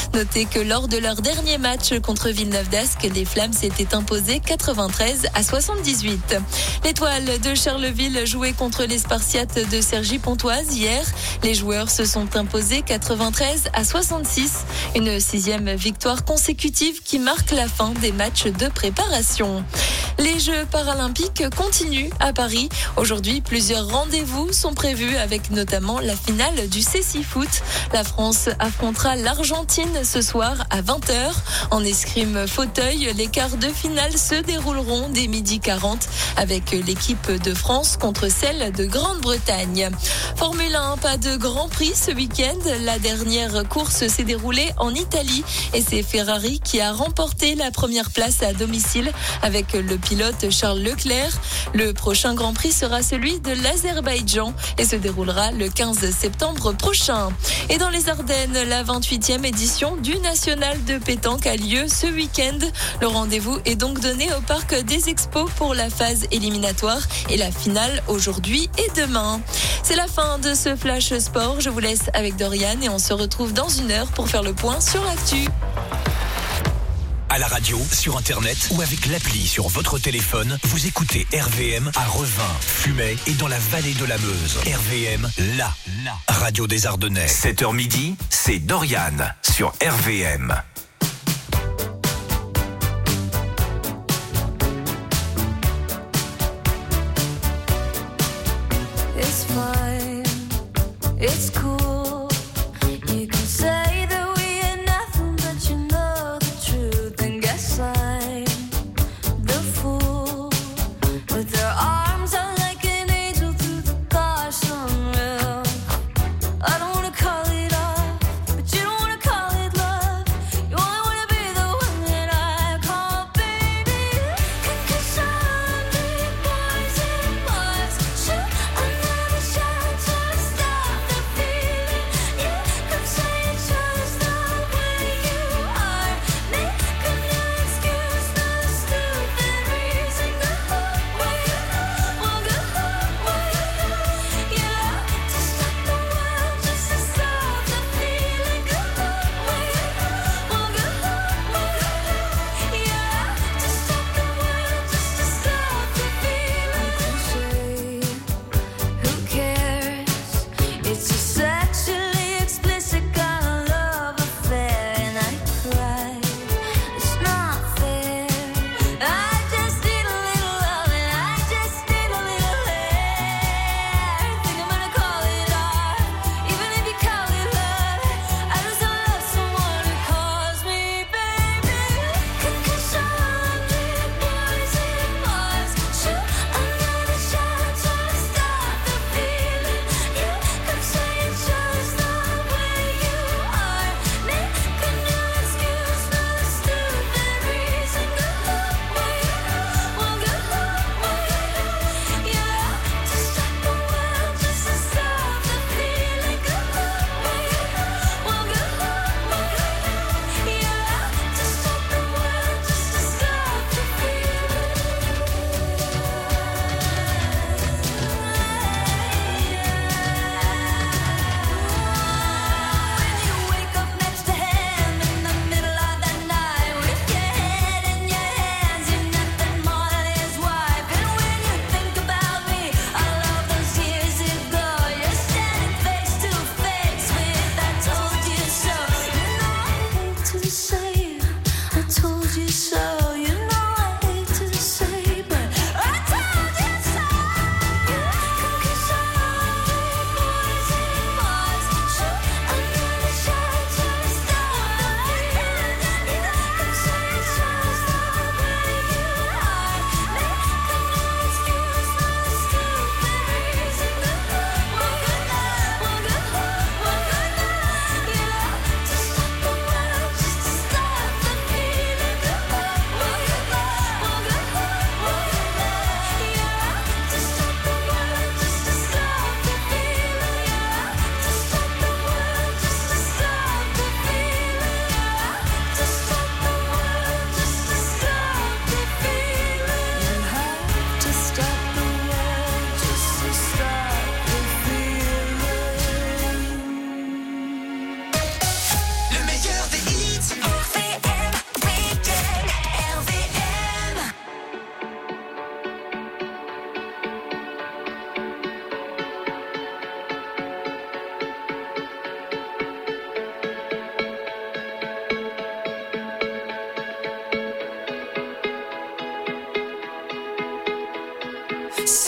Notez que lors de leur dernier match contre Villeneuve d'Ascq, les Flammes s'étaient imposées 93-78. L'Étoile de Charleville jouait contre les Spartiates de Cergy-Pontoise hier. Les joueurs se sont imposés 93-66. Une 6e victoire consécutive qui marque la fin des matchs de préparation. Les Jeux paralympiques continuent à Paris. Aujourd'hui, plusieurs rendez-vous sont prévus avec notamment la finale du cécifoot. La France affrontera l'Argentine ce soir à 20h. En escrime fauteuil, les quarts de finale se dérouleront dès 12h40 avec l'équipe de France contre celle de Grande-Bretagne. Formule 1, pas de Grand Prix ce week-end. La dernière course s'est déroulée en Italie et c'est Ferrari qui a remporté la première place à domicile avec le pilote Charles Leclerc. Le prochain Grand Prix sera celui de l'Azerbaïdjan et se déroulera le 15 septembre prochain. Et dans les Ardennes, la 28e édition du National de pétanque a lieu ce week-end. Le rendez-vous est donc donné au Parc des Expos pour la phase éliminatoire et la finale aujourd'hui et demain. C'est la fin de ce Flash Sport. Je vous laisse avec Dorian et on se retrouve dans une heure pour faire le point sur l'actu. À la radio, sur Internet ou avec l'appli sur votre téléphone, vous écoutez RVM à Revin, Fumay et dans la vallée de la Meuse. RVM, la radio des Ardennais. 7h midi, c'est Dorian sur RVM. It's fine, it's cool. You can say that we ain't nothing, but you know the truth. And guess I'm the fool with their arms out like an angel through the car sunroof. I don't wanna call it off, but you don't wanna call it love. You only wanna be the one that I call baby. 'Cause I'm big boys and boys shoot another shot to stop the feeling.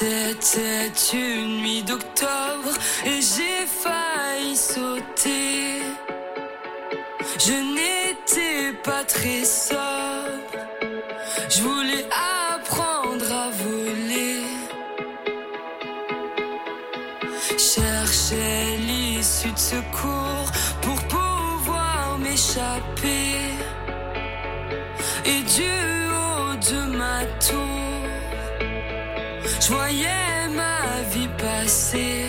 C'était une nuit d'octobre et j'ai failli sauter. Je n'étais pas très sobre. Je voulais apprendre à voler. Cherchais l'issue de secours pour pouvoir m'échapper. Et du haut de ma tour, je voyais ma vie passer.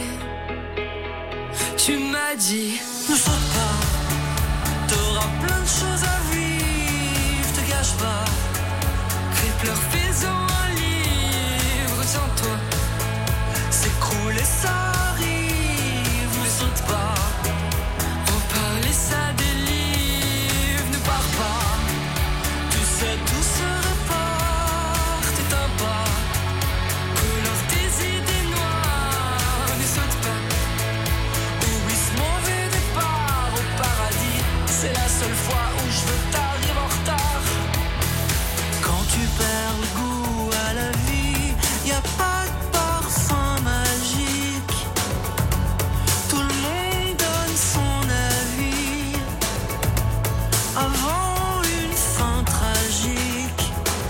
Tu m'as dit, ne saute pas, t'auras plein de choses à vivre, te gâche pas. Crie, pleure, fais-en un livre, retiens-toi. S'écrouler, ça arrive, ne saute pas. Reparler, ça délivre, ne pars pas. Tu sais, tout se répare, t'éteins pas. Colore tes idées noires, ne saute pas. Oublie ce mauvais départ au paradis. C'est la seule fois où je veux que t'arrives en retard. Quand tu perds le goût à la vie, y a pas de parfum magique. Tout le monde donne son avis avant une fin tragique.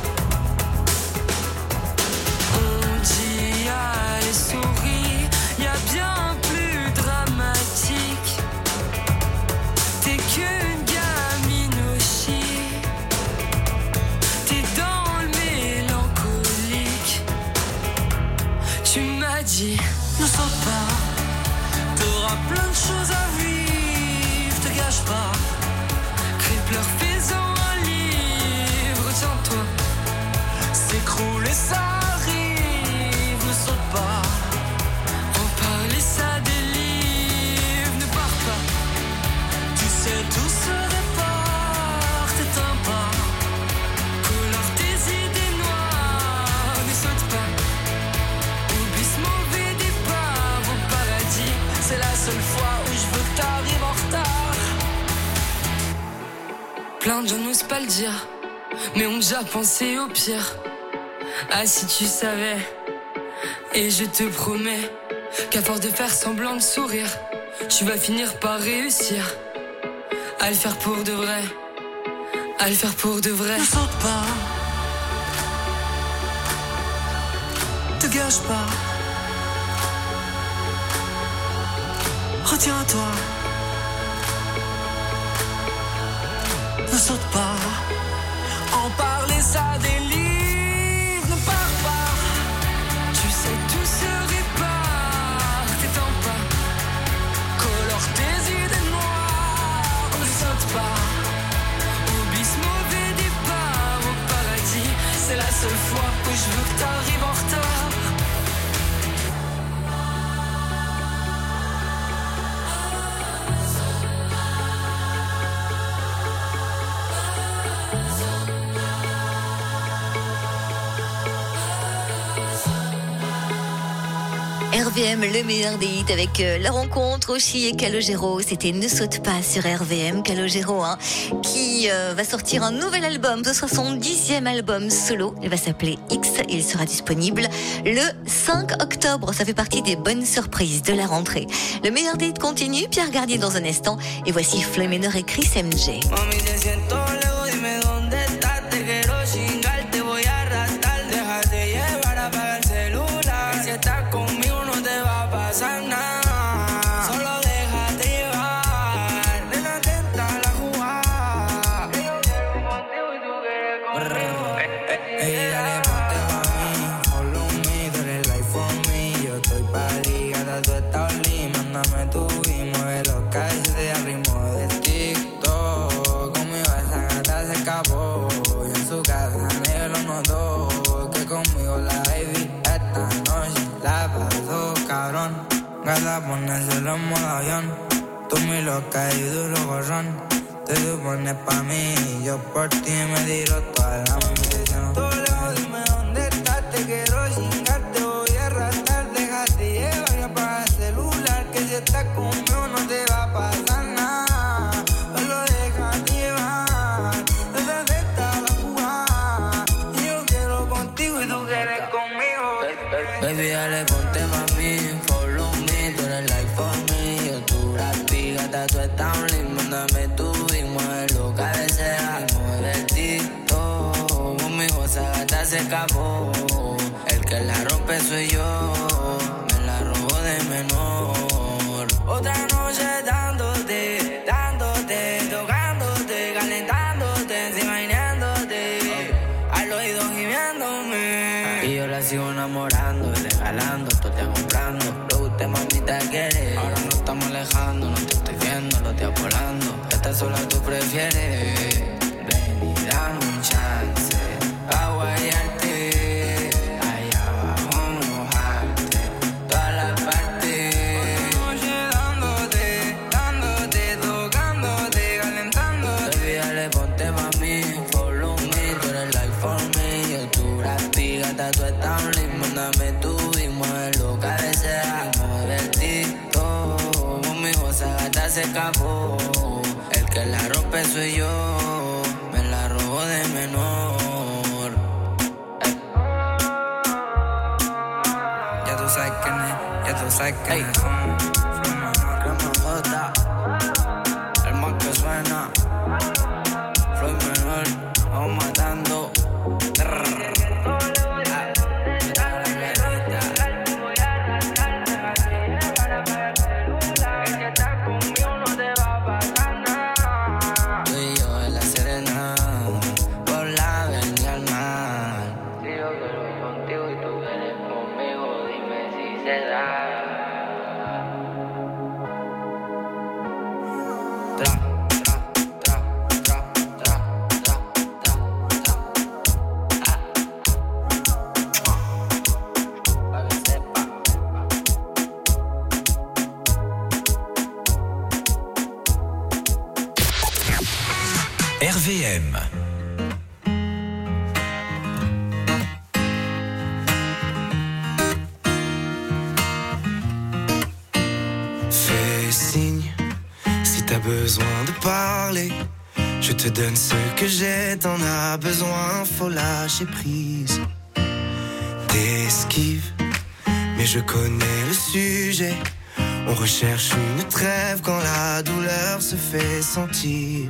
On dit allez souris, y a bien plus dramatique. T'es qu'une gamine au chic. T'es dans le mélancolique. Tu m'as dit, ne saute pas. T'auras plein de choses à vivre, te gâche pas. Crie, pleure, fais-en un livre, retiens-toi. S'écrouler, ça arrive, ne saute pas. Reparler, ça délivre, ne pars pas. Tu sais, tout se répare, t'éteins pas. Colore tes idées noires, ne saute pas. Oublie ce mauvais départ au paradis. C'est la seule fois où je veux que t'arrives en retard. Plein de gens n'osent pas le dire, mais ont déjà pensé au pire. Ah, si tu savais. Et je te promets qu'à force de faire semblant de sourire, tu vas finir par réussir à le faire pour de vrai. À le faire pour de vrai. Ne saute pas. Te gâche pas. Retiens-toi. Ne saute pas. En parler, ça délivre. Ne pars pas. Tu sais, tout se répare. T'étends pas. Colore tes idées noires. Ne saute pas. Oublie ce mauvais départ au paradis. C'est la seule fois où je veux que t'arrives en retard. RVM, le meilleur des hits avec la rencontre Oshi et Calogero. C'était Ne saute pas sur RVM. Calogero, qui va sortir un nouvel album. Ce sera son 10e album solo. Il va s'appeler X et il sera disponible le 5 octobre. Ça fait partie des bonnes surprises de la rentrée. Le meilleur des hits continue. Pierre Gardier dans un instant. Et voici Floyd Menor et Chris MJ. Gata ponérselo en modo avión. Tú muy loca y duro gorrón. Te supones pa' mí y yo por ti me tiro toda la munición. Todo lejos, dime dónde estás. Te quiero chingar, te voy a arrastrar. Déjate llevar y apaga el celular. Que si estás conmigo no te va a pasar nada. Solo déjate llevar. Desde esta la jugada. Y yo quiero contigo y tú quieres conmigo. Baby, escapó. El que la rompe soy yo, me la robó de menor. Otra noche dándote, tocándote, calentándote, encima viniéndote, al oído gimiéndome. Y yo la sigo enamorando, regalando, todo te comprando. Lo que usted mamita quiere, ahora no estamos alejando, no te estoy viendo, lo estoy volando. Esta sola tú prefieres. Ven y dame un chance, pa' guayarte, allá abajo mojarte, toda la parte. Noche dándote, tocándote, calentándote. Olvídale, ponte pa' mí, follow me, tú eres like for me. Yo tu grafica, tú estás un ritmo, dame tú y mueve lo que desea. Divertido, conmigo esa gata se escapó. El que la rompe soy yo, me la robó de menor. Ya tú sabes quién es, ya tú sabes quién es. Crema el más que suena. Floyd menor, vamos matando. RVM. Fais signe si t'as besoin de parler. Je te donne ce que j'ai, t'en as besoin, faut lâcher prise. T'esquives, mais je connais le sujet. On recherche une trêve quand la douleur se fait sentir.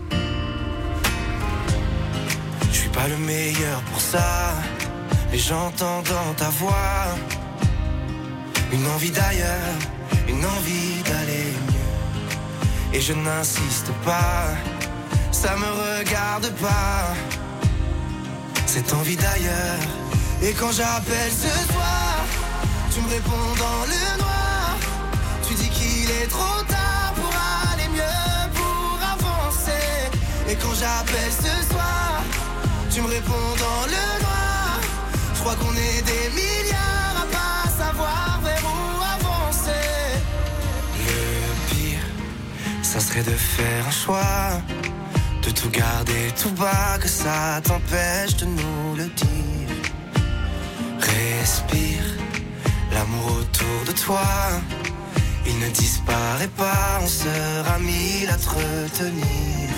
Je suis pas le meilleur pour ça, mais j'entends dans ta voix une envie d'ailleurs, une envie d'aller mieux. Et je n'insiste pas, ça me regarde pas, cette envie d'ailleurs. Et quand j'appelle ce soir, tu me réponds dans le noir. Tu dis qu'il est trop tard pour aller mieux, pour avancer. Et quand j'appelle ce soir, tu me réponds dans le noir. Je crois qu'on est des milliards à pas savoir vers où avancer. Le pire, ça serait de faire un choix, de tout garder tout bas, que ça t'empêche de nous le dire. Respire, l'amour autour de toi, il ne disparaît pas, on sera mille à te retenir.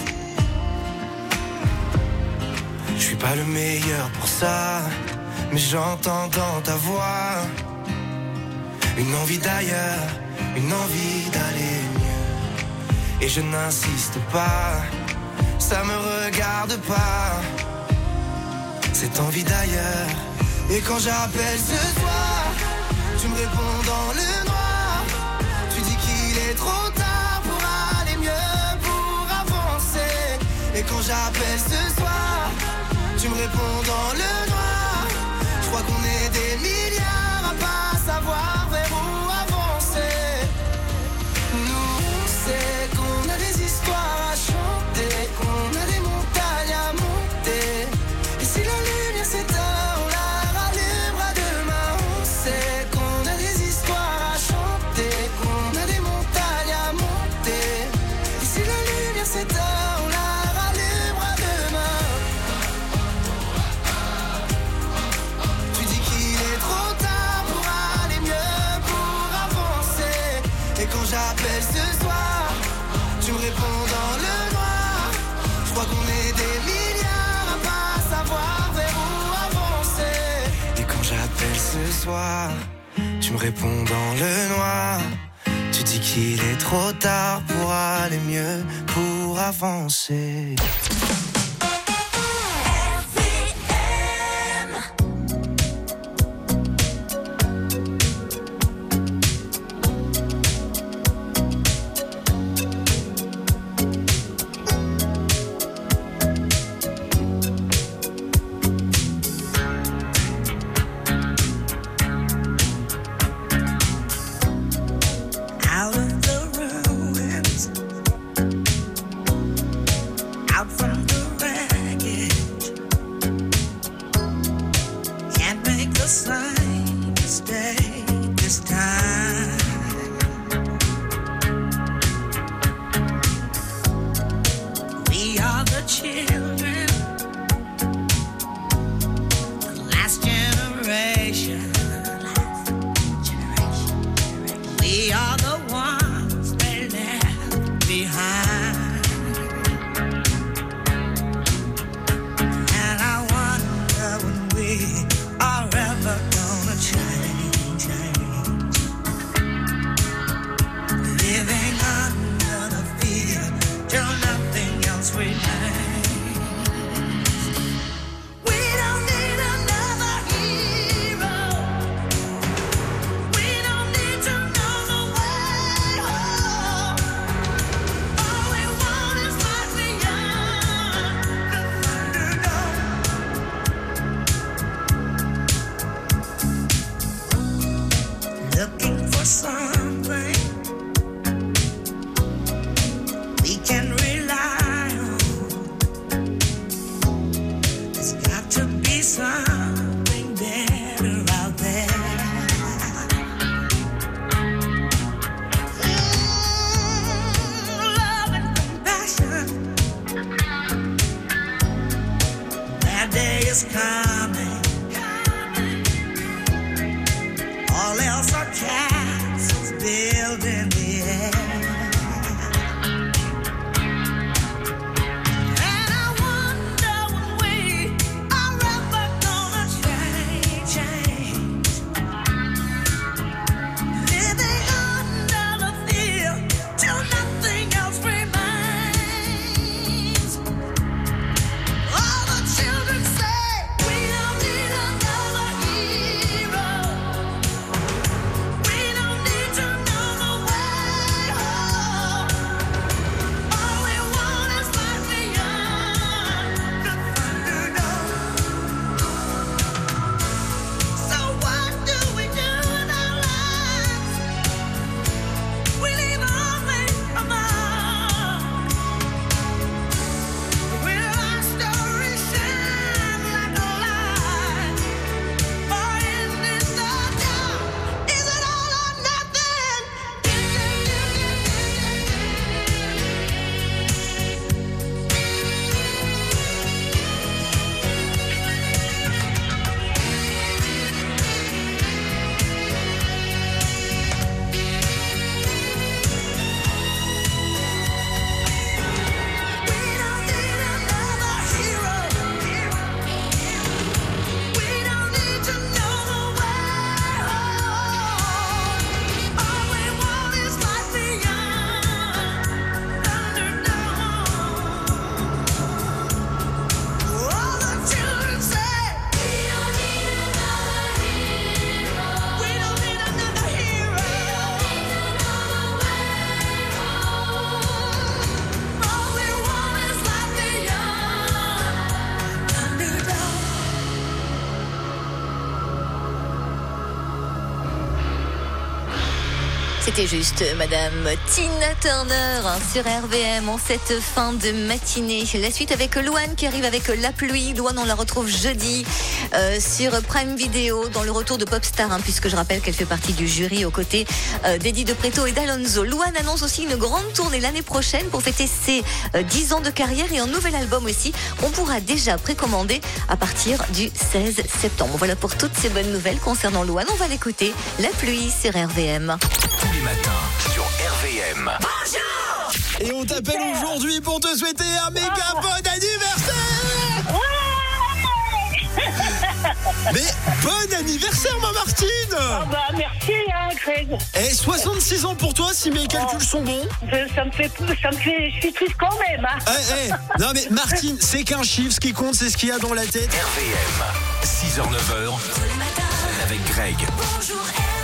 Je suis pas le meilleur pour ça, mais j'entends dans ta voix une envie d'ailleurs, une envie d'aller mieux. Et je n'insiste pas, ça me regarde pas, cette envie d'ailleurs. Et quand j'appelle ce soir, tu me réponds dans le noir. Tu dis qu'il est trop tard pour aller mieux, pour avancer. Et quand j'appelle ce soir, tu me réponds dans le noir. Je crois qu'on est des milliards à pas savoir vers où avancer. Nous on sait qu'on a des histoires à chanter, qu'on a des montagnes à monter. Et si la lumière s'éteint, on la rallumera demain. On sait qu'on a des histoires à chanter, qu'on a des montagnes à monter. Et si la lumière s'éteint, on la rallumera demain. Tu dis qu'il est trop tard pour aller mieux, pour avancer. Et quand j'appelle ce soir, tu me réponds dans le noir. Je crois qu'on est des milliards à pas savoir vers où avancer. Et quand j'appelle ce soir, tu me réponds dans le noir. Tu dis qu'il est trop tard pour aller mieux, pour avancer. RVM. children, the last generation. We are the ones they left behind. And I wonder when we are ever gonna change. Living under the fear till nothing else remains. We don't need another hero. We don't need to know the way home. All we want is life beyond the Thunderdome. Looking for something we can rely on. There's got to be something better out there. Love and compassion. That day is coming. All else are castles built in the air. And I wonder when we are ever gonna change. Living under the fear till nothing else remains. All the children say we don't need another hero. We don't need to know the way home. All we want is life beyond the Thunderdome. So what do we do in our lives? We leave only a mark. Will our story shine like a light? Or is it the dark? Is it all or nothing? We don't need another hero. We don't need to know the way home. All we want is life beyond Thunderdome. All the children say we don't need another hero. We don't need another hero. All we want is life beyond Thunderdome. C'était juste Madame Tina Turner sur RVM en cette fin de matinée. La suite avec Louane qui arrive avec La Pluie. Louane, on la retrouve jeudi sur Prime Video dans le retour de Popstar, puisque je rappelle qu'elle fait partie du jury aux côtés d'Eddie De Pretto et d'Alonso. Louane annonce aussi une grande tournée l'année prochaine pour fêter ses 10 ans de carrière et un nouvel album aussi. On pourra déjà précommander à partir du 16 septembre. Voilà pour toutes ces bonnes nouvelles concernant Louane. On va l'écouter. La Pluie sur RVM. Tous les matins sur RVM. Et on t'appelle aujourd'hui pour te souhaiter un méga bon anniversaire. Mais bon anniversaire ma Martine. Ah bah merci Greg. Et 66 ans pour toi si mes calculs sont bons. Ça me fait, je suis triste quand même. Non mais Martine, c'est qu'un chiffre, ce qui compte c'est ce qu'il y a dans la tête. RVM, 6h-9h, avec Greg. Bonjour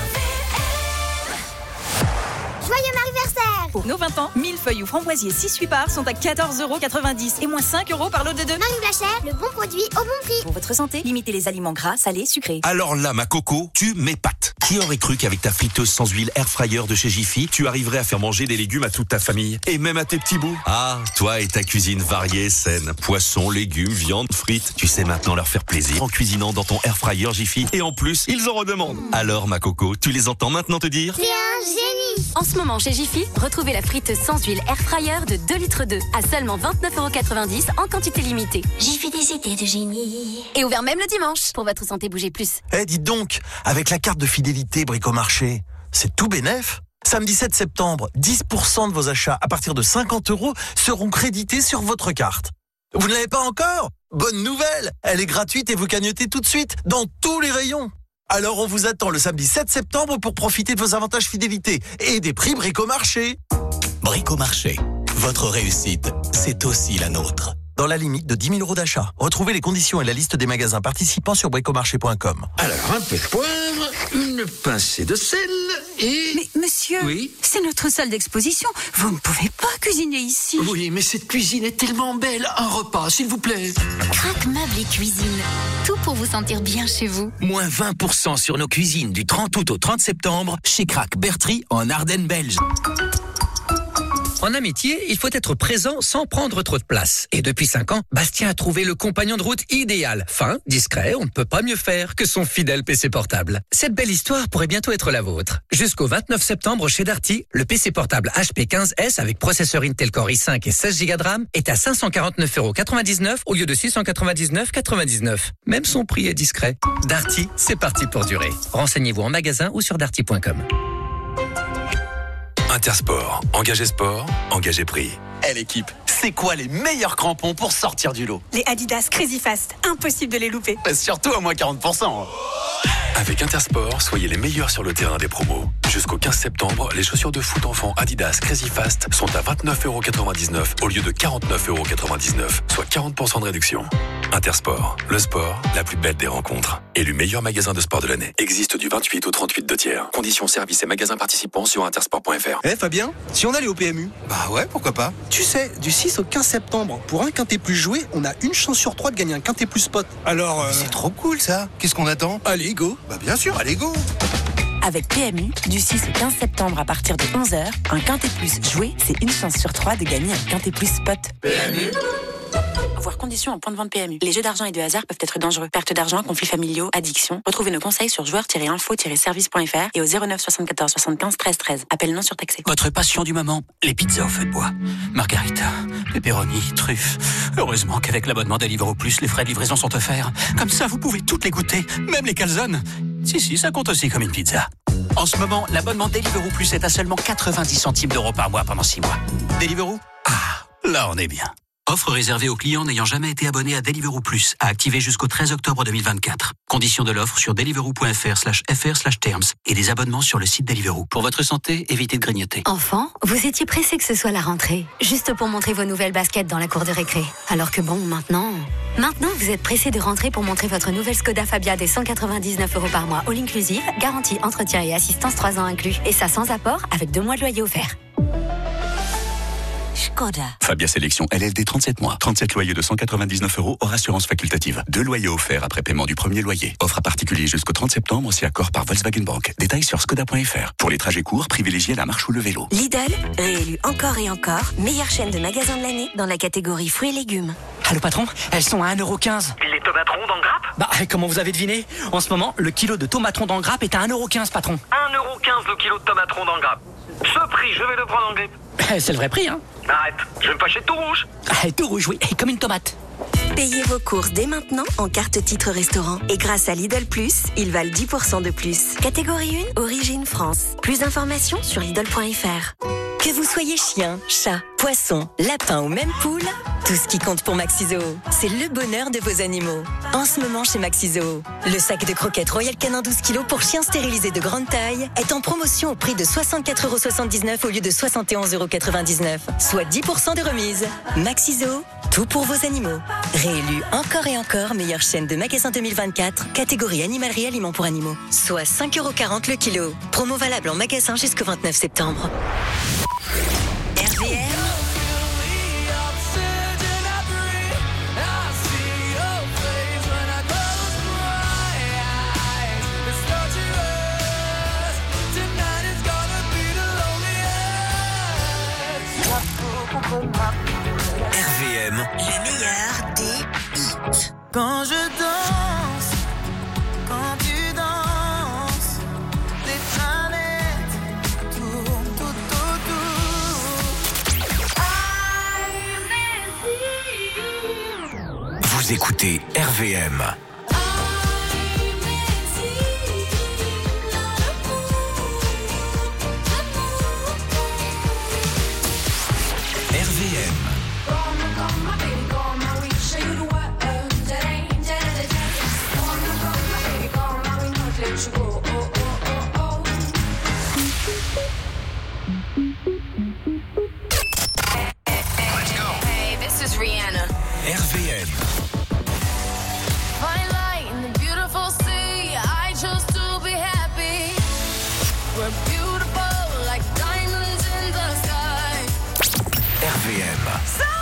Joyeux anniversaire! Pour nos 20 ans, 1000 feuilles ou framboisiers 6-8 parts sont à 14,90€ et moins 5€ par lot de 2. Marie Blachère, le bon produit au bon prix. Pour votre santé, limitez les aliments gras, salés, sucrés. Alors là, ma coco, tu m'épates. Qui aurait cru qu'avec ta friteuse sans huile air fryer de chez Jiffy, tu arriverais à faire manger des légumes à toute ta famille et même à tes petits bouts? Ah, toi et ta cuisine variée, saine. Poissons, légumes, viande, frites. Tu sais maintenant leur faire plaisir en cuisinant dans ton air fryer Jiffy. Et en plus, ils en redemandent. Alors, ma coco, tu les entends maintenant te dire? C'est un génie! En ce moment, chez Jiffy, suffit, retrouvez la frite sans huile Air Fryer de 2 litres 2 à seulement 29,90 € en quantité limitée. J'ai fait des idées de génie. Et ouvert même le dimanche pour votre santé bouger plus. Dites donc, avec la carte de fidélité Bricomarché, c'est tout bénef. Samedi 7 septembre, 10% de vos achats à partir de 50 € seront crédités sur votre carte. Vous ne l'avez pas encore ? Bonne nouvelle, elle est gratuite et vous cagnotez tout de suite dans tous les rayons. Alors on vous attend le samedi 7 septembre pour profiter de vos avantages fidélité et des prix Bricomarché. Bricomarché, votre réussite, c'est aussi la nôtre. Dans la limite de 10 000 € d'achat. Retrouvez les conditions et la liste des magasins participants sur bricomarché.com. Alors, un peu de poivre, une pincée de sel et... Mais monsieur, oui, c'est notre salle d'exposition. Vous ne pouvez pas cuisiner ici. oui, mais cette cuisine est tellement belle. Un repas, s'il vous plaît. Crac Meubles et Cuisine. Tout pour vous sentir bien chez vous. Moins 20% sur nos cuisines du 30 août au 30 septembre chez Crac Bertry en Ardennes belge. En amitié, il faut être présent sans prendre trop de place. Et depuis 5 ans, Bastien a trouvé le compagnon de route idéal. Fin, discret, on ne peut pas mieux faire que son fidèle PC portable. Cette belle histoire pourrait bientôt être la vôtre. Jusqu'au 29 septembre chez Darty, le PC portable HP 15S avec processeur Intel Core i5 et 16 Go de RAM est à 549,99 € au lieu de 699,99 €. Même son prix est discret. Darty, c'est parti pour durer. Renseignez-vous en magasin ou sur darty.com. Intersport, engagez sport, engagez prix. L'équipe, c'est quoi les meilleurs crampons pour sortir du lot? Les Adidas Crazy Fast, impossible de les louper. Surtout à moins 40%. Avec Intersport, soyez les meilleurs sur le terrain des promos. Jusqu'au 15 septembre, les chaussures de foot enfants Adidas Crazy Fast sont à 29,99 € au lieu de 49,99 €, soit 40% de réduction. Intersport, le sport, la plus belle des rencontres. Élu meilleur magasin de sport de l'année. Existe du 28 au 38 de tiers. Conditions, services et magasins participants sur intersport.fr. Fabien, si on allait au PMU? Bah ouais, pourquoi pas. Tu sais, du 6 au 15 septembre, pour un quintet plus joué, on a une chance sur 3 de gagner un quintet plus spot. Alors, C'est trop cool ça. Qu'est-ce qu'on attend? allez, go. Bah bien sûr, allez go. Avec PMU, du 6 au 15 septembre à partir de 11h, un quintet plus joué, c'est une chance sur 3 de gagner un quintet plus spot. PMU. Voir conditions en point de vente PMU. Les jeux d'argent et de hasard peuvent être dangereux. Perte d'argent, conflits familiaux, addiction. Retrouvez nos conseils sur joueurs-info-service.fr et au 09 74 75 13 13. Appel non surtaxé. Votre passion du moment, les pizzas au feu de bois. Margarita, pepperoni, truffes. Heureusement qu'avec l'abonnement Deliveroo Plus, les frais de livraison sont offerts. Comme ça, vous pouvez toutes les goûter, même les calzones. Si, ça compte aussi comme une pizza. En ce moment, l'abonnement Deliveroo Plus est à seulement 90 centimes d'euros par mois pendant 6 mois. Deliveroo ? Ah, là on est bien. Offre réservée aux clients n'ayant jamais été abonnés à Deliveroo Plus, à activer jusqu'au 13 octobre 2024. Conditions de l'offre sur deliveroo.fr/terms et des abonnements sur le site Deliveroo. Pour votre santé, évitez de grignoter. Enfant, vous étiez pressé que ce soit la rentrée, juste pour montrer vos nouvelles baskets dans la cour de récré. Alors que bon, maintenant, vous êtes pressé de rentrer pour montrer votre nouvelle Skoda Fabia des 199 € par mois, all inclusive, garantie, entretien et assistance 3 ans inclus. Et ça sans apport, avec 2 mois de loyer offert. Skoda. Fabia Sélection LLD 37 mois. 37 loyers de 199 € hors assurance facultative. 2 loyers offerts après paiement du premier loyer. Offre à particulier jusqu'au 30 septembre si accord par Volkswagen Bank. Détails sur skoda.fr. Pour les trajets courts, privilégiez la marche ou le vélo. Lidl, réélu encore et encore, meilleure chaîne de magasins de l'année dans la catégorie fruits et légumes. Allô patron, elles sont à 1,15 €. Les tomaterons dans le grappe? Bah, comment vous avez deviné? En ce moment, le kilo de tomaterons dans le grappe est à 1,15 €, patron. 1,15 € le kilo de tomaterons dans le grappe. Ce prix, je vais le prendre en grippe. C'est le vrai prix, hein? Arrête, je vais me fâcher tout rouge. Tout rouge, oui, comme une tomate. Payez vos courses dès maintenant en carte titre restaurant. Et grâce à Lidl Plus, ils valent 10% de plus. Catégorie 1, origine France. Plus d'informations sur Lidl.fr. Que vous soyez chien, chat, poisson, lapin ou même poule, tout ce qui compte pour Maxiso, c'est le bonheur de vos animaux. En ce moment chez Maxiso, le sac de croquettes Royal Canin 12 kg pour chiens stérilisés de grande taille est en promotion au prix de 64,79 € au lieu de 71,99 €, soit 10% de remise. Maxiso, tout pour vos animaux. Réélu encore et encore meilleure chaîne de magasins 2024, catégorie animalerie aliments pour animaux. Soit 5,40 € le kilo. Promo valable en magasin jusqu'au 29 septembre. RVM. RVM, les meilleurs des hits. Quand je danse, quand tu danses, les planètes tournent tout autour. Vous écoutez RVM. Hey, this is Rihanna. RVM. Fine light in the beautiful sea. I chose to be happy. We're beautiful like diamonds in the sky. RVM.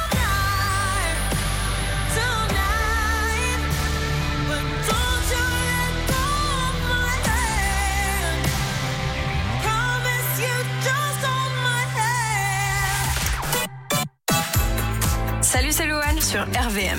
Salut, c'est Louane sur RVM.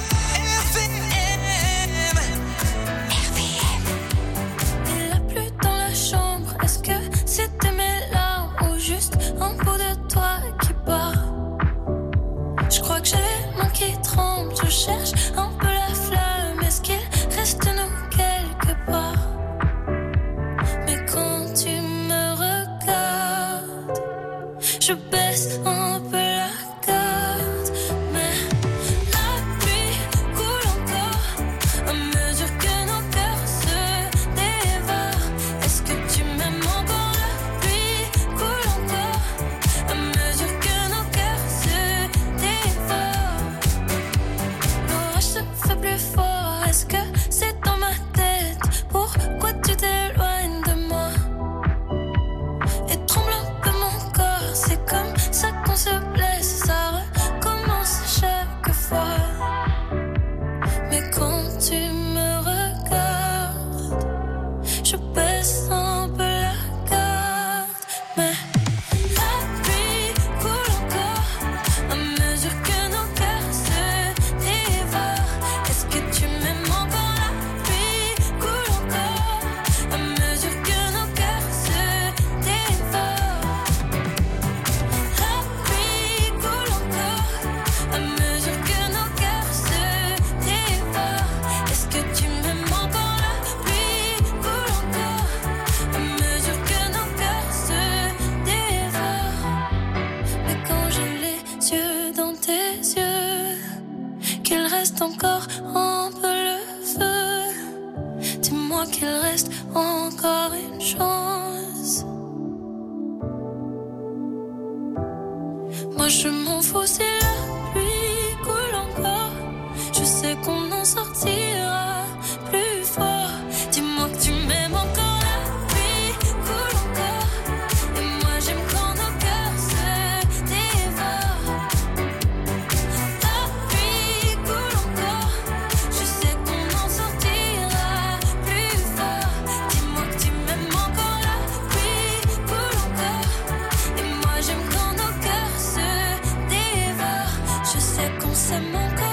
Il a plu dans la chambre. Est-ce que c'était mes larmes ou juste un bout de toi qui part? Je crois que j'ai les mains qui tremblent. Je cherche un peu la flamme. Est-ce qu'il reste de nous quelque part? Mais quand tu me regardes, je baisse un peu la garde. Mais la pluie coule encore à mesure que nos cœurs se dévorent. Est-ce que tu m'aimes encore? La pluie coule encore à mesure que nos cœurs se dévorent. L'orage se fait plus fort. Est-ce que c'est dans ma tête? Pourquoi tu t'éloignes de moi? Et tremble un peu mon corps. C'est comme ça qu'on se blesse. Ça recommence chaque fois. Mais quand tu me regardes, je baisse un peu la garde. Mais la pluie coule encore à mesure que nos cœurs se dévorent. Est-ce que tu m'aimes encore? La pluie coule encore à mesure que nos cœurs se dévorent. La pluie coule encore à mesure que nos cœurs se dévorent. Est-ce que tu m'aimes encore? La pluie coule encore à mesure que nos cœurs se dévorent. Mais quand j'ai les yeux dans tes yeux, qu'il reste encore un peu le feu, dis-moi qu'il reste encore une chance. Moi je m'en fous si la pluie coule encore. Je sais qu'on en sortira plus fort. Dis-moi que tu m'aimes encore. La pluie coule encore. Et moi j'aime quand nos cœurs se dévorent. La pluie coule encore. Je sais qu'on en sortira plus fort. Dis-moi que tu m'aimes encore. La pluie coule encore. Et moi j'aime quand nos cœurs se dévorent. Je sais qu'on s'aime encore.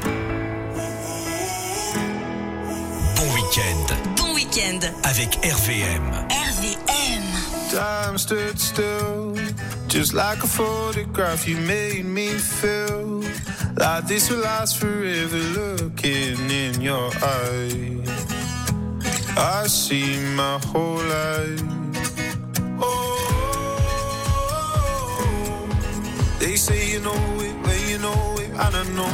Bon week-end Bon week-end. avec RVM. RVM. Time stood still, just like a photograph. You made me feel like this will last forever. Looking in your eyes, I see my whole life. Oh, they say you know it, but you know it, and I know.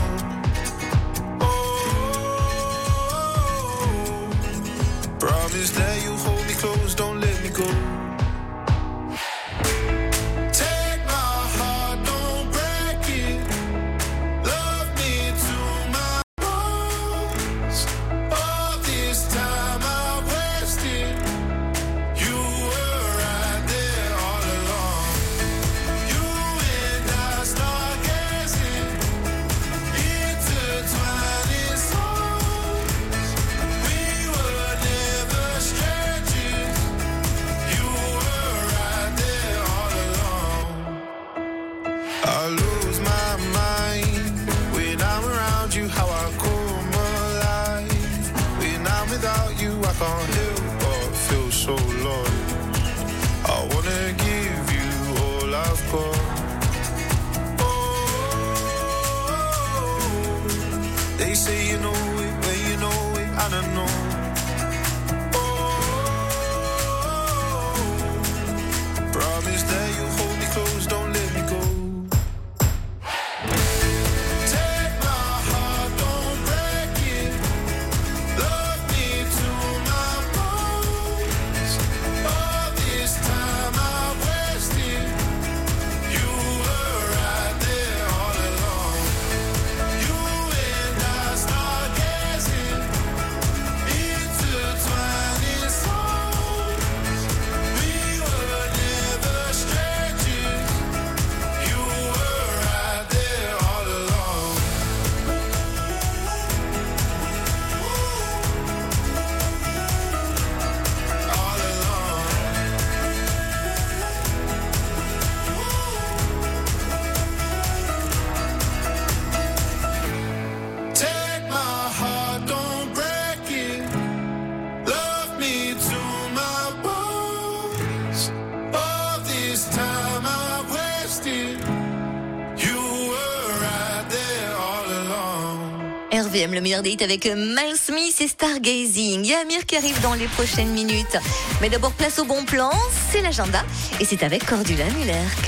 Promise that you hold me close, don't let me go. Take my heart, don't break it. Love me to my bones. All this time I wasted. You were right there all along. You and I start gazing, intertwining souls. We were never strangers. You were right there all along. I lose my mind when I'm around you. How I come alive when I'm without you. I can't help but feel so lost. I wanna give you all I've got. Oh, they you say you know it, when you know it, I don't know. Promise that you hold me close, don't let me go. Take my heart, don't break it. Love me to my bones. All this time I wasted. You were right there all along. You and I start gazing, intertwining souls. We were never strangers. You were right there all along. All along. Take my heart, don't break it. Love me to my bones. All this time I wasted. You were right there all along. RVM, le meilleur date avec Miles Smith et Stargazing. Il y a Amir qui arrive dans les prochaines minutes. Mais d'abord, place au bon plan, c'est l'agenda. Et c'est avec Cordula Muller.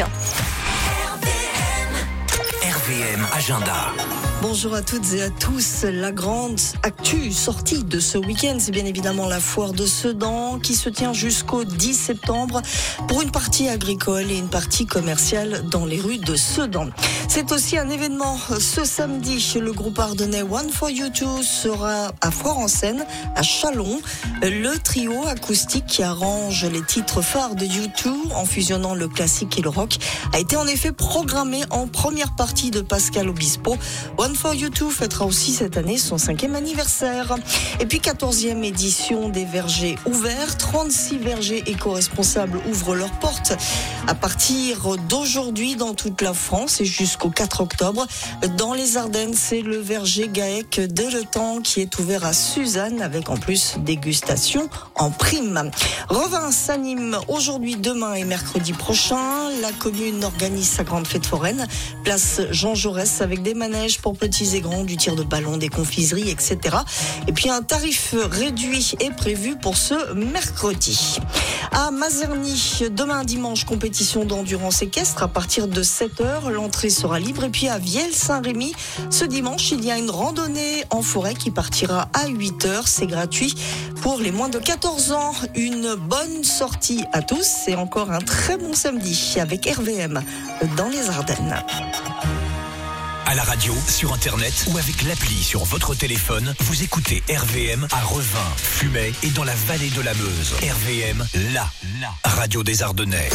RVM Agenda. Bonjour à toutes et à tous. La grande actu sortie de ce week-end, c'est bien évidemment la foire de Sedan qui se tient jusqu'au 10 septembre pour une partie agricole et une partie commerciale dans les rues de Sedan. C'est aussi un événement ce samedi. Le groupe ardennais One for You Two sera à Foire-en-Seine, à Châlons. Le trio acoustique qui arrange les titres phares de U2 en fusionnant le classique et le rock a été en effet programmé en première partie de Pascal Obispo. One for You Two fêtera aussi cette année son 5e anniversaire. Et puis 14e édition des vergers ouverts. 36 vergers éco-responsables ouvrent leurs portes à partir d'aujourd'hui dans toute la France et jusqu'au 4 octobre. Dans les Ardennes, c'est le verger GAEC de Le Temps qui est ouvert à Suzanne avec en plus dégustation en prime. Revin s'anime aujourd'hui, demain et mercredi prochain. La commune organise sa grande fête foraine. Place Jean Jaurès avec des manèges pour petits et grands, du tir de ballon, des confiseries, etc. Et puis un tarif réduit est prévu pour ce mercredi. À Mazerny, demain dimanche, compétition d'endurance équestre à partir de 7h. L'entrée sera libre. Et puis à Vielle-Saint-Rémy, ce dimanche, il y a une randonnée en forêt qui partira à 8h. C'est gratuit pour les moins de 14 ans. Une bonne sortie à tous et encore un très bon samedi avec RVM dans les Ardennes. À la radio, sur Internet ou avec l'appli sur votre téléphone, vous écoutez RVM à Revin, Fumay et dans la vallée de la Meuse. RVM, la radio des Ardennais.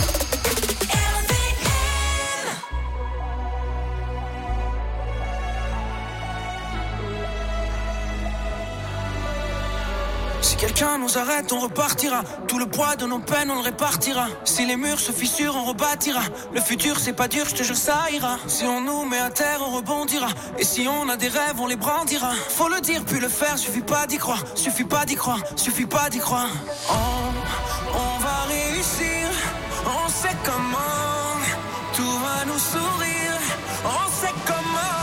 Si quelqu'un nous arrête, on repartira. Tout le poids de nos peines, on le répartira. Si les murs se fissurent, on rebâtira. Le futur, c'est pas dur, je te jure, ça ira. Si on nous met à terre, on rebondira. Et si on a des rêves, on les brandira. Faut le dire, puis le faire, suffit pas d'y croire. Suffit pas d'y croire, suffit pas d'y croire. On va réussir, on sait comment. Tout va nous sourire, on sait comment.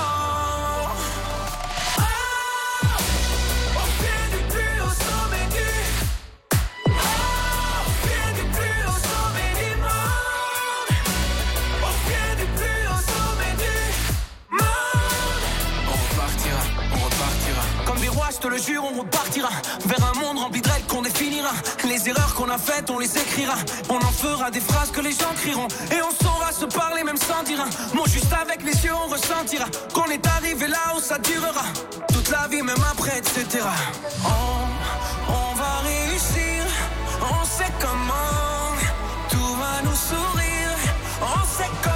Je te le jure, on repartira vers un monde rempli de règles qu'on définira. Les erreurs qu'on a faites, on les écrira. On en fera des phrases que les gens crieront. Et on saura se parler même sans dire un mot. Juste avec les yeux, on ressentira qu'on est arrivé là où ça durera toute la vie, même après, etc. On va réussir, on sait comment. Tout va nous sourire, on sait comment.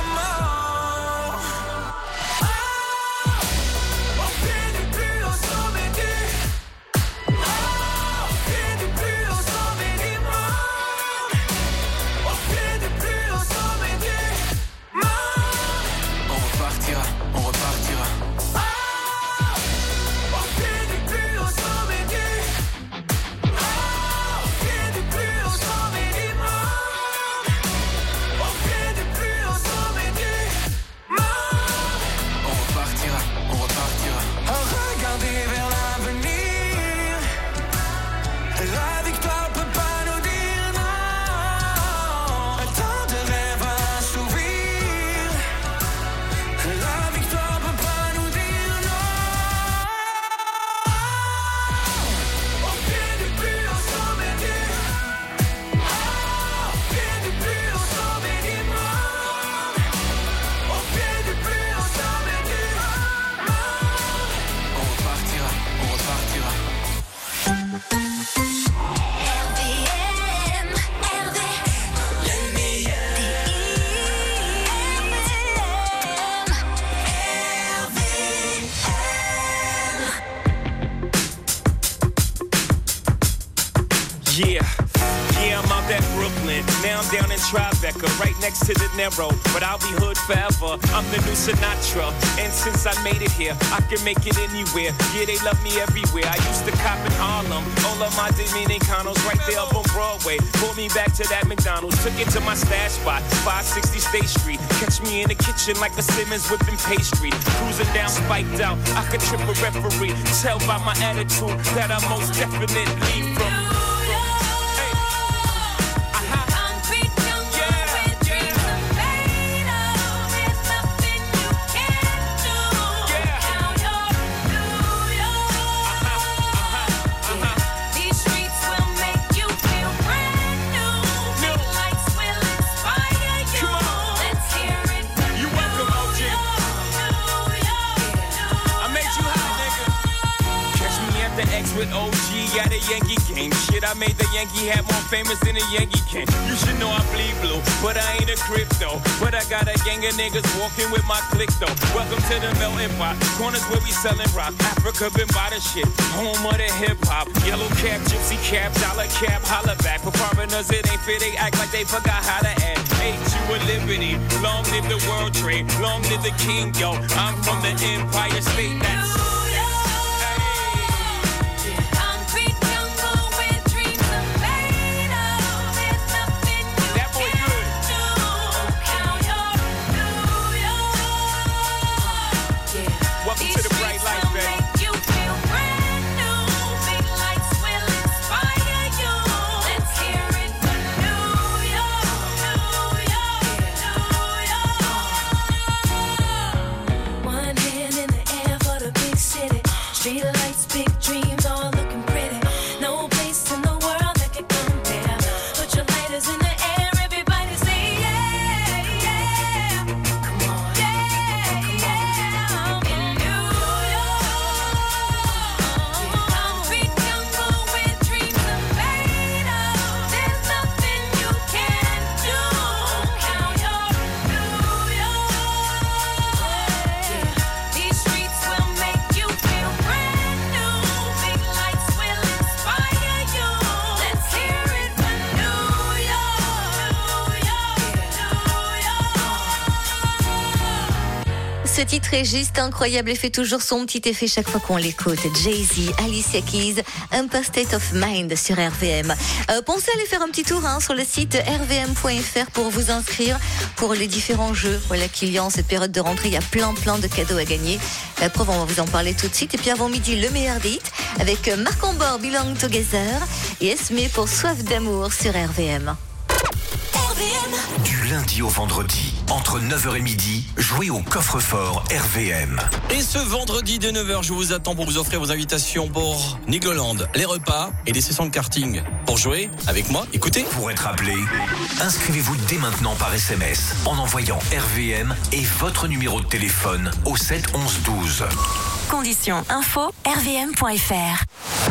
Yeah, I'm out at Brooklyn. Now I'm down in Tribeca, right next to the Narrow. But I'll be hood forever. I'm the new Sinatra. And since I made it here, I can make it anywhere. Yeah, they love me everywhere. I used to cop in Harlem. All of my Dominicanos right there up on Broadway. Pulled me back to that McDonald's. Took it to my stash spot, 560 State Street. Catch me in the kitchen like a Simmons whipping pastry. Cruising down, spiked out. I could trip a referee. Tell by my attitude that I'm most definitely from. With OG at a Yankee game. Shit, I made the Yankee hat more famous than a Yankee can. You should know I bleed blue, but I ain't a crypto. But I got a gang of niggas walking with my click though. Welcome to the melting pot. Corners where we selling rock. Africa been by the shit. Home of the hip hop. Yellow cap, gypsy cap, dollar cap, holla back. For foreigners it ain't fair. They act like they forgot how to act. Ain't you a liberty? Long live the world trade. Long live the king, yo. I'm from the Empire State. That's Ce titre est juste incroyable et fait toujours son petit effet chaque fois qu'on l'écoute. Jay-Z, Alicia Keys, Empire State of Mind sur RVM. Pensez à aller faire un petit tour sur le site rvm.fr pour vous inscrire pour les différents jeux. Voilà qu'il y a en cette période de rentrée, il y a plein de cadeaux à gagner. La preuve, on va vous en parler tout de suite. Et puis avant midi, le meilleur des hits avec Marc Ambor, Belong Together et Esmé pour Soif d'amour sur RVM. Du lundi au vendredi, entre 9h et midi, jouez au coffre-fort RVM. Et ce vendredi dès 9h, je vous attends pour vous offrir vos invitations pour Nigloland, les repas et des sessions de karting. Pour jouer avec moi, écoutez. Pour être appelé, inscrivez-vous dès maintenant par SMS en envoyant RVM et votre numéro de téléphone au 7 11 12. Conditions info rvm.fr.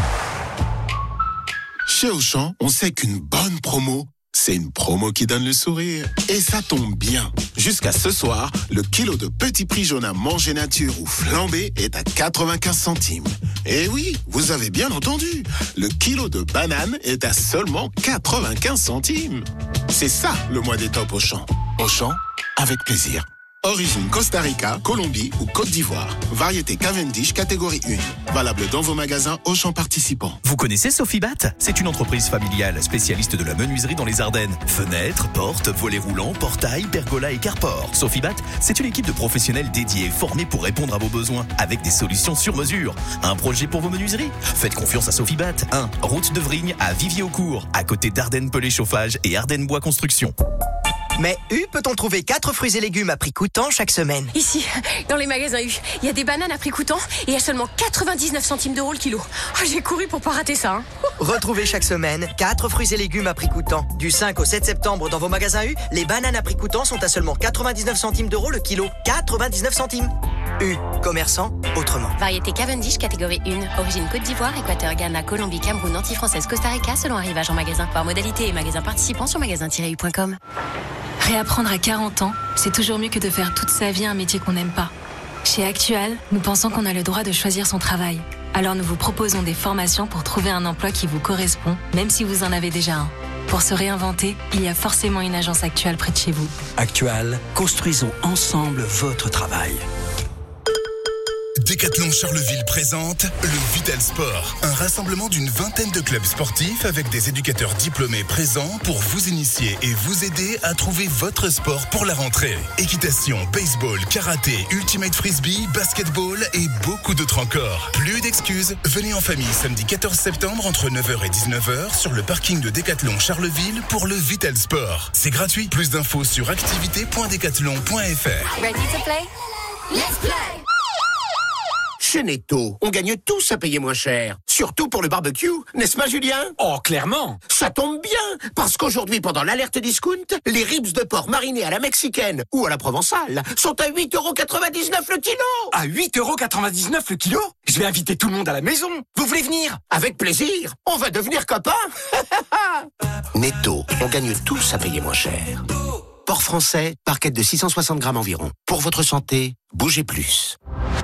Chez Auchan, on sait qu'une bonne promo, c'est une promo qui donne le sourire. Et ça tombe bien. Jusqu'à ce soir, le kilo de petit prix jaune à manger nature ou flambé est à 95 centimes. Et oui, vous avez bien entendu. Le kilo de banane est à seulement 95 centimes. C'est ça, le mois des tops Auchan. Auchan, avec plaisir. Origine Costa Rica, Colombie ou Côte d'Ivoire. Variété Cavendish catégorie 1. Valable dans vos magasins Auchan participants. Vous connaissez Sofibat ? C'est une entreprise familiale spécialiste de la menuiserie dans les Ardennes. Fenêtres, portes, volets roulants, portails, pergolas et carport. Sofibat, c'est une équipe de professionnels dédiés formés pour répondre à vos besoins avec des solutions sur mesure. Un projet pour vos menuiseries ? Faites confiance à Sofibat. 1. Route de Vrigne à Vivier-au-Court, à côté d'Ardennes Pelé Chauffage et Ardennes Bois Construction. Mais U, peut-on trouver 4 fruits et légumes à prix coûtant chaque semaine ? Ici, dans les magasins U, il y a des bananes à prix coûtant et à seulement 99 centimes d'euros le kilo. Oh, j'ai couru pour pas rater ça. Retrouvez chaque semaine 4 fruits et légumes à prix coûtant. Du 5 au 7 septembre dans vos magasins U, les bananes à prix coûtant sont à seulement 99 centimes d'euros le kilo. 99 centimes. U, commerçant autrement. Variété Cavendish catégorie 1, origine Côte d'Ivoire, Équateur, Ghana, Colombie, Cameroun, anti-française, Costa Rica, selon arrivage en magasin. Par modalité et magasin participant sur magasin-u.com. Réapprendre à 40 ans, c'est toujours mieux que de faire toute sa vie un métier qu'on n'aime pas. Chez Actual, nous pensons qu'on a le droit de choisir son travail. Alors nous vous proposons des formations pour trouver un emploi qui vous correspond, même si vous en avez déjà un. Pour se réinventer, il y a forcément une agence Actual près de chez vous. Actual, construisons ensemble votre travail. Décathlon Charleville présente le Vital Sport, un rassemblement d'une vingtaine de clubs sportifs avec des éducateurs diplômés présents pour vous initier et vous aider à trouver votre sport pour la rentrée. Équitation, baseball, karaté, ultimate frisbee, basketball et beaucoup d'autres encore. Plus d'excuses, venez en famille samedi 14 septembre entre 9h et 19h sur le parking de Décathlon Charleville pour le Vital Sport. C'est gratuit, plus d'infos sur activité.decathlon.fr. Ready to play? Let's play! Chez Netto, on gagne tous à payer moins cher. Surtout pour le barbecue, n'est-ce pas Julien? Oh, clairement. Ça tombe bien, parce qu'aujourd'hui, pendant l'alerte discount, les ribs de porc marinés à la mexicaine ou à la provençale sont à 8,99€ le kilo. À 8,99€ le kilo? Je vais inviter tout le monde à la maison. Vous voulez venir? Avec plaisir, on va devenir copains. Netto, on gagne tous à payer moins cher. Porc français, barquette de 660 grammes environ. Pour votre santé, bougez plus.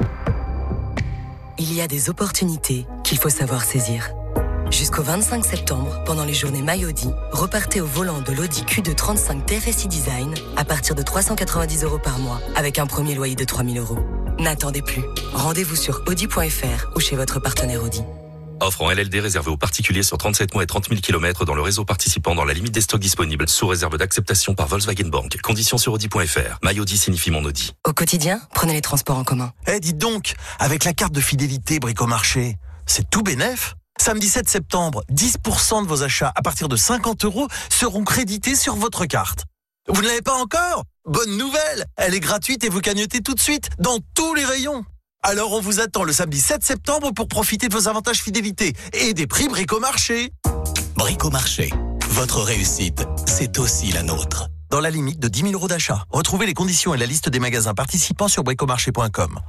Il y a des opportunités qu'il faut savoir saisir. Jusqu'au 25 septembre, pendant les journées MyAudi, repartez au volant de l'Audi Q2 35 TFSI Design à partir de 390€ par mois, avec un premier loyer de 3 000 €. N'attendez plus. Rendez-vous sur audi.fr ou chez votre partenaire Audi. Offre en LLD réservée aux particuliers sur 37 mois et 30 000 km dans le réseau participant dans la limite des stocks disponibles, sous réserve d'acceptation par Volkswagen Bank. Conditions sur Audi.fr. MyAudi signifie mon Audi. Au quotidien, prenez les transports en commun. Dites donc, avec la carte de fidélité Bricomarché, c'est tout bénef. Samedi 7 septembre, 10% de vos achats à partir de 50 € seront crédités sur votre carte. Vous ne l'avez pas encore? Bonne nouvelle! Elle est gratuite et vous cagnotez tout de suite dans tous les rayons. Alors on vous attend le samedi 7 septembre pour profiter de vos avantages fidélité et des prix Bricomarché. Bricomarché, votre réussite, c'est aussi la nôtre. Dans la limite de 10 000 € d'achat. Retrouvez les conditions et la liste des magasins participants sur bricomarché.com.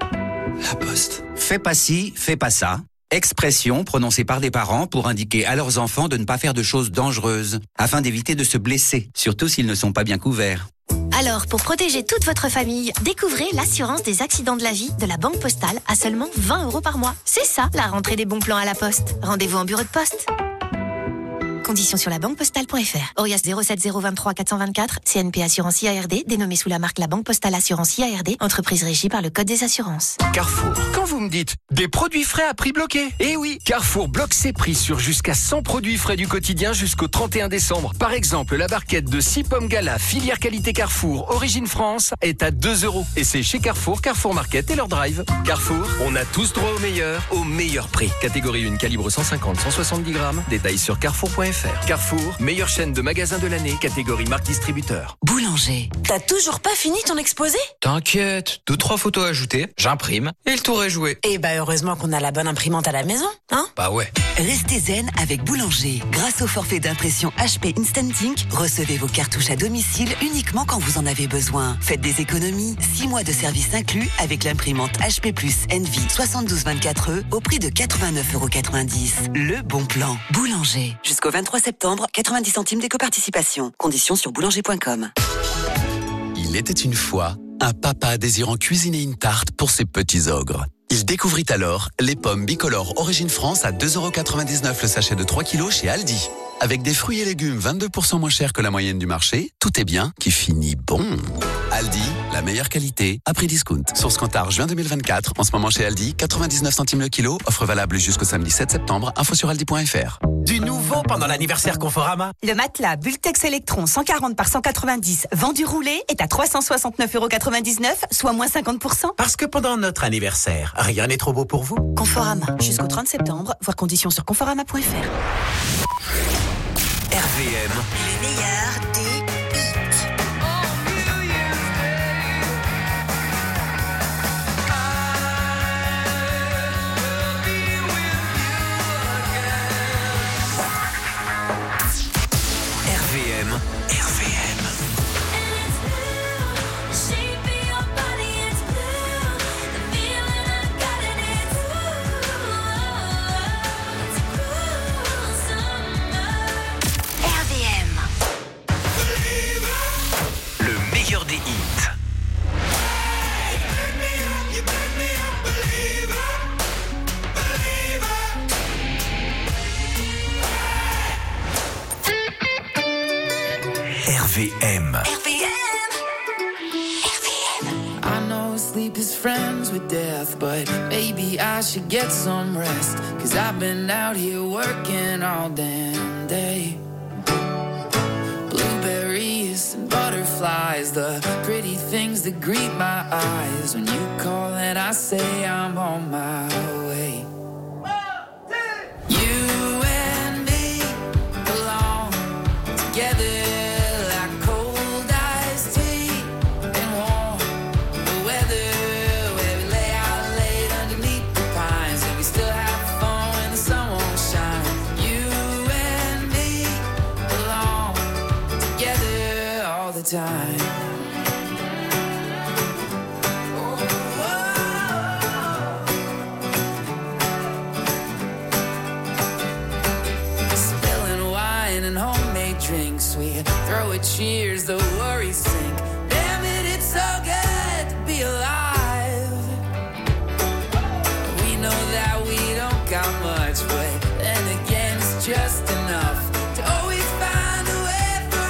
La Poste. Fais pas ci, fais pas ça. Expression prononcée par des parents pour indiquer à leurs enfants de ne pas faire de choses dangereuses, afin d'éviter de se blesser, surtout s'ils ne sont pas bien couverts. Alors, pour protéger toute votre famille, découvrez l'assurance des accidents de la vie de la Banque Postale à seulement 20 € par mois. C'est ça, la rentrée des bons plans à la Poste. Rendez-vous en bureau de poste. Conditions sur labanquepostale.fr. Orias 07023 424, CNP Assurance IARD, dénommé sous la marque La Banque Postale Assurance IARD, entreprise régie par le Code des assurances. Carrefour. Quand vous me dites des produits frais à prix bloqué, eh oui, Carrefour bloque ses prix sur jusqu'à 100 produits frais du quotidien jusqu'au 31 décembre. Par exemple, la barquette de 6 pommes gala, filière qualité Carrefour, origine France, est à 2 €. Et c'est chez Carrefour, Carrefour Market et leur drive. Carrefour, on a tous droit au meilleur prix. Catégorie 1, calibre 150-170 grammes. Détails sur carrefour.fr. Carrefour, meilleure chaîne de magasins de l'année, catégorie marque distributeur. Boulanger. T'as toujours pas fini ton exposé? T'inquiète, 2-3 photos ajoutées, j'imprime et le tour est joué. Eh bah heureusement qu'on a la bonne imprimante à la maison, hein? Bah ouais. Restez zen avec Boulanger. Grâce au forfait d'impression HP Instant Ink, recevez vos cartouches à domicile uniquement quand vous en avez besoin. Faites des économies, 6 mois de service inclus avec l'imprimante HP Plus Envy 7224E au prix de 89,90 €. Le bon plan. Boulanger. Jusqu'au 23 septembre, 90 centimes d'éco-participation. Conditions sur boulanger.com. Il était une fois un papa désirant cuisiner une tarte pour ses petits ogres. Il découvrit alors les pommes bicolores Origine France à 2,99 € le sachet de 3 kg chez Aldi. Avec des fruits et légumes 22% moins chers que la moyenne du marché, tout est bien qui finit bon. Aldi, la meilleure qualité, à prix discount. Source Cantar, juin 2024. En ce moment chez Aldi, 99 centimes le kilo. Offre valable jusqu'au samedi 7 septembre. Info sur aldi.fr. Du nouveau pendant l'anniversaire Conforama. Le matelas Bultex Electron 140 par 190 vendu roulé est à 369,99 €, soit moins 50%. Parce que pendant notre anniversaire, rien n'est trop beau pour vous. Conforama, jusqu'au 30 septembre, voir conditions sur conforama.fr. RVM. Les meilleurs des hits. RVM. RVM. I know sleep is friends with death, but maybe I should get some rest. 'Cause I've been out here working all damn day. Blueberries and butterflies, the pretty things that greet my eyes. When you call and I say I'm on my way. You and me belong together. Time. Spilling wine and homemade drinks, we throw a cheers, the worries sink. Damn it, it's so good to be alive. We know that we don't got much, but then again it's just enough to always find a way.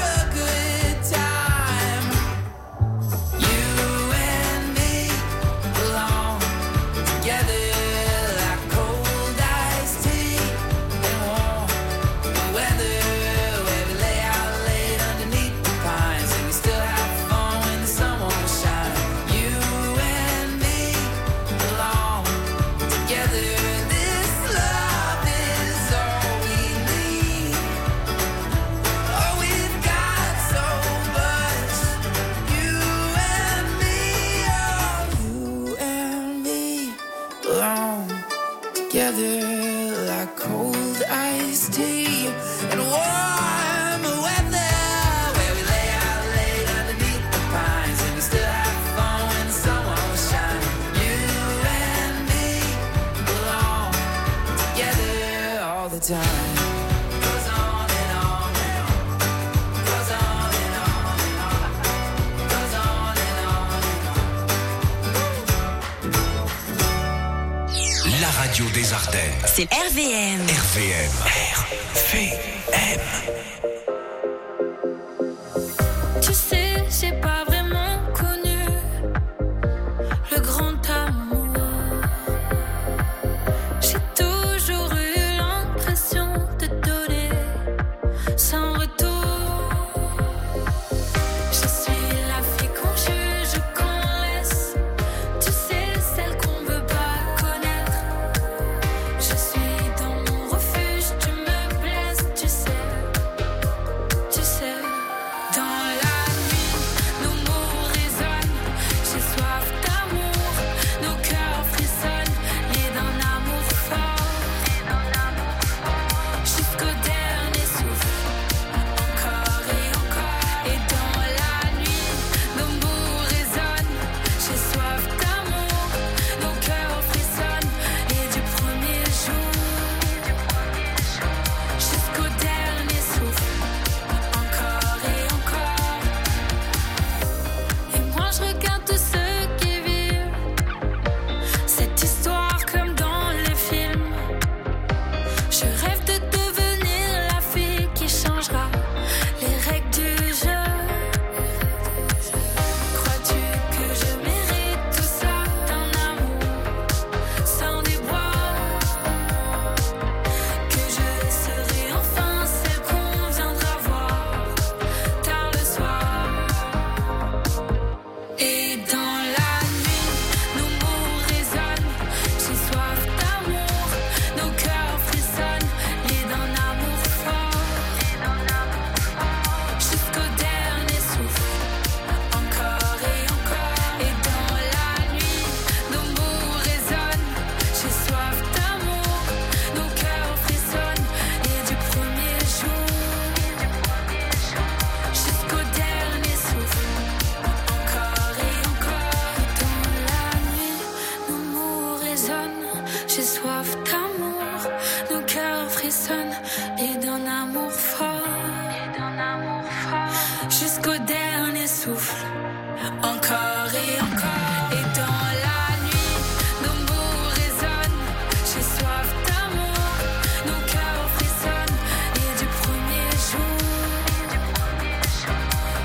Together like cold iced tea and warm weather, where we lay out late underneath the pines and we still have fun when the sun won't shine. You and me belong together all the time. Goes on and on and on. Goes on and on and on. Goes on and on and on. La radio des Ardennes. C'est RVM. RVM. Tu sais, j'ai pas vraiment connu le grand amour. J'ai toujours eu l'impression de donner sans retour. Je suis la fille qu'on juge, qu'on laisse. Tu sais, celle qu'on veut pas connaître. Je suis dans mon refuge, tu me blesses, tu sais. Dans la nuit, nos mots résonnent. J'ai soif d'amour, nos cœurs frissonnent. Liés d'un amour fort, jusqu'au dernier souffle. Encore et encore. Et dans la nuit, nos mots résonnent. J'ai soif d'amour, nos cœurs frissonnent. Et du premier jour jusqu'au dernier souffle. Encore et encore. Et moi je regarde tous ceux qui vivent cette histoire comme dans les films. Je rêve de devenir la fille qui changera les règles du jeu. Crois-tu que je mérite tout ça d'un amour sans déboire? Que je serai enfin celle qu'on viendra voir tard le soir. Et dans la nuit, nos mots résonnent. J'ai soif d'amour, nos cœurs frissonnent. Liés d'un amour fort, jusqu'au dernier souffle. Encore et encore. Et dans la nuit, nos mots résonnent. J'ai soif d'amour, nos cœurs frissonnent. Et du premier jour jusqu'au dernier souffle. Encore et encore. Dans la nuit, nos mots résonnent. J'ai soif d'amour, nos cœurs frissonnent. Et d'un amour fort, jusqu'au dernier souffle. Encore et encore. Et dans la nuit, nos mots résonnent. J'ai soif d'amour, nos cœurs frissonnent. Et du premier jour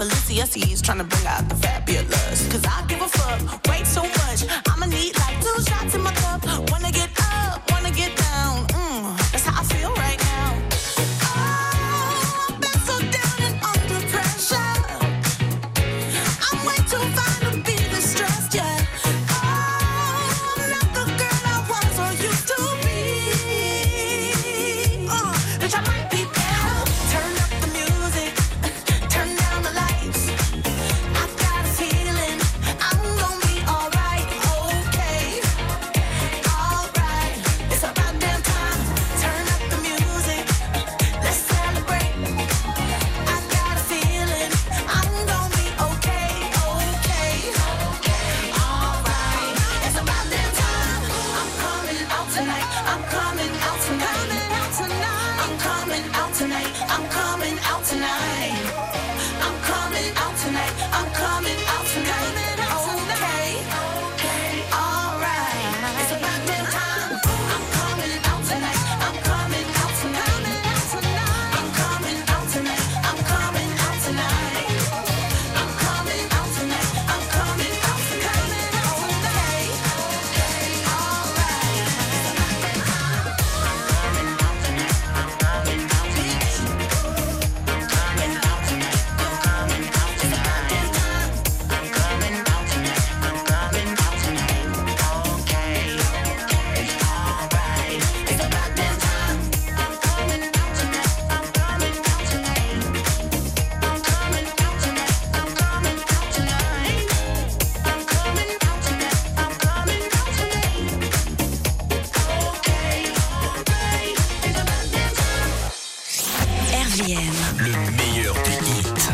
Balenciennes trying to bring out the fabulous. Cause I give a fuck, way so much. I'ma need like 2 shots in my cup. Wanna get up, wanna get down. That's how I feel right now. Oh, I've been so down and under pressure. I'm way too fine to be distressed, yeah. Oh, I'm not the girl I was or used to be. Bitch, I might be down. Turn up the music, turn down the lights. I got a feeling I'm gonna be alright, okay. Alright, it's about damn time. Turn up the music, let's celebrate. I got a feeling I'm gonna be okay, okay. Alright, it's about damn time. I'm coming out tonight. I'm coming out tonight. I'm coming out tonight. I'm coming out tonight. I'm coming out tonight. I'm coming out tonight. Okay. Alright. It's about damn time. I'm coming out tonight. I'm coming out tonight. I'm coming out tonight. I'm coming out tonight. I'm coming out tonight. I'm coming out tonight. Okay. Alright. It's about damn time. I'm coming out tonight. I'm coming out tonight. I'm coming out tonight. I'm coming out tonight. It's about damn time. I'm coming out tonight. I'm coming out tonight. Okay. Alright. It's about damn time. I'm coming out tonight. I'm coming out tonight. I'm coming out tonight. I'm coming out tonight. I'm coming out tonight. I'm coming out tonight. Okay. It's about damn time. RVM. Le meilleur des hits.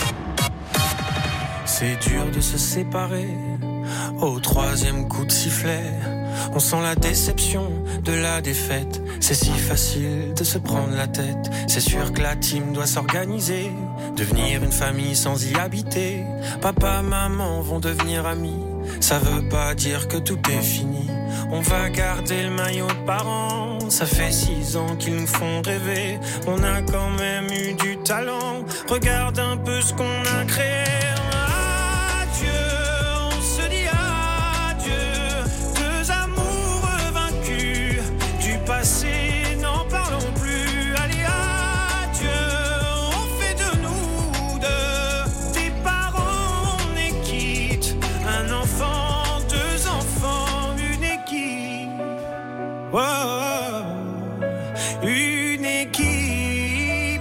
C'est dur de se séparer. Au 3e coup de sifflet, on sent la déception de la défaite. C'est si facile de se prendre la tête. C'est sûr que la team doit s'organiser, devenir une famille sans y habiter. Papa, maman vont devenir amis. Ça veut pas dire que tout est fini. On va garder le maillot de parents. Ça fait 6 ans qu'ils nous font rêver. On a quand même eu du talent. Regarde un peu ce qu'on a créé. Adieu, on se dit adieu. 2 amours vaincus. Du passé, n'en parlons plus. Allez, adieu, on fait de nous 2 des parents, on est quitte. Un enfant, 2 enfants, une équipe. Oh, une équipe.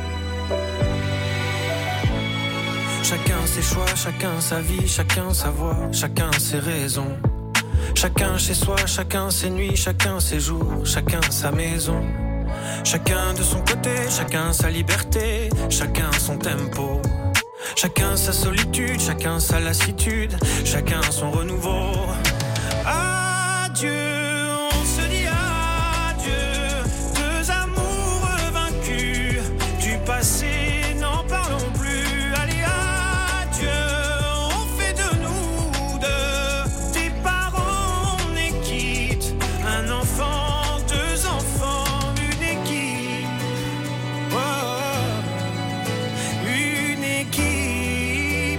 Chacun ses choix, chacun sa vie, chacun sa voix, chacun ses raisons. Chacun chez soi, chacun ses nuits, chacun ses jours, chacun sa maison. Chacun de son côté, chacun sa liberté, chacun son tempo. Chacun sa solitude, chacun sa lassitude, chacun son renouveau. Adieu, on se dit adieu. 2 amours vaincus. Du passé, n'en parlons plus. Allez, adieu, on fait de nous 2 des parents, on est quitte. Un enfant, 2 enfants, une équipe. Oh, une équipe.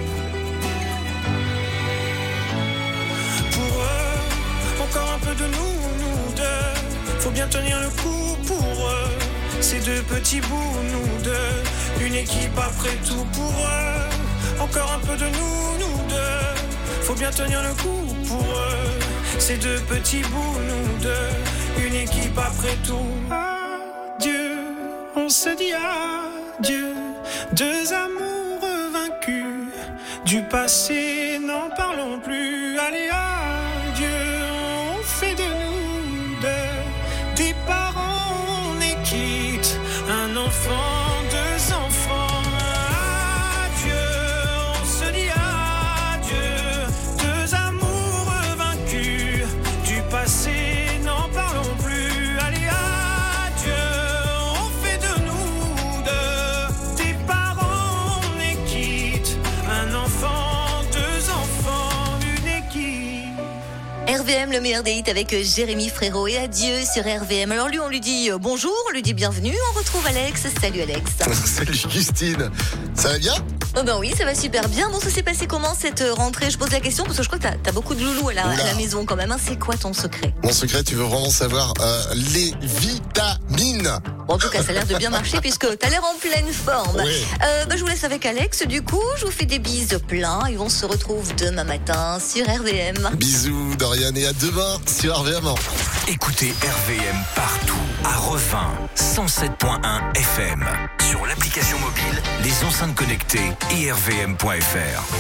Pour eux, encore un peu de nous 2. Faut bien tenir le coup pour eux. Ces 2 petits bouts, nous 2. Une équipe après tout pour eux. Encore un peu de nous 2. Faut bien tenir le coup pour eux. Ces 2 petits bouts, nous 2. Une équipe après tout. Adieu, on se dit adieu. 2 amours vaincus. Du passé, n'en parlons plus. Allez, adieu, on fait de nous 2 des parents, on est quitte. Un enfant, 2 enfants. Adieu, on se dit adieu. 2 amours vaincus. Du passé, n'en parlons plus. Allez, adieu, on fait de nous 2 des parents, on est quitte. Un enfant, 2 enfants, une équipe. RVM, le meilleur des hits avec Jérémy Frérot et adieu sur RVM. Alors lui, on lui dit bonjour, on lui dit bienvenue. On retrouve Alex. Salut Alex. Salut Justine. Ça va bien ? Oh ben oui, ça va super bien. Bon, ça s'est passé comment cette rentrée? Je pose la question parce que je crois que t'as beaucoup de loulous à la maison quand même. Hein. C'est quoi ton secret? Mon secret, tu veux vraiment savoir les vitamines. Bon, en tout cas, ça a l'air de bien marcher puisque t'as l'air en pleine forme. Oui. Je vous laisse avec Alex. Du coup, je vous fais des bises plein et on se retrouve demain matin sur RVM. Bisous Dorian et à demain sur RVM. Écoutez RVM partout, à Revin, 107.1 FM, sur l'application mobile, les enceintes connectées et rvm.fr.